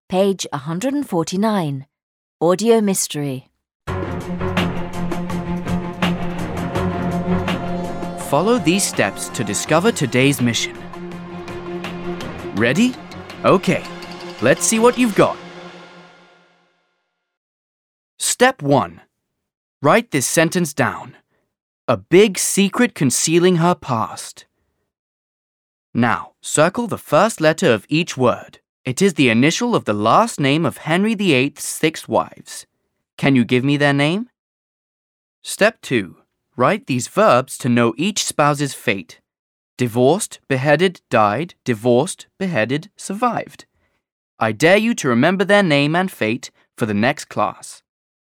Page 149. Audio Mystery. Follow these steps to discover today's mission. Ready? Okay, let's see what you've got. Step 1. Write this sentence down. A big secret concealing her past. Now, circle the first letter of each word. It is the initial of the last name of Henry VIII's 6 wives. Can you give me their name? Step 2. Write these verbs to know each spouse's fate. Divorced, beheaded, died, divorced, beheaded, survived. I dare you to remember their name and fate for the next class.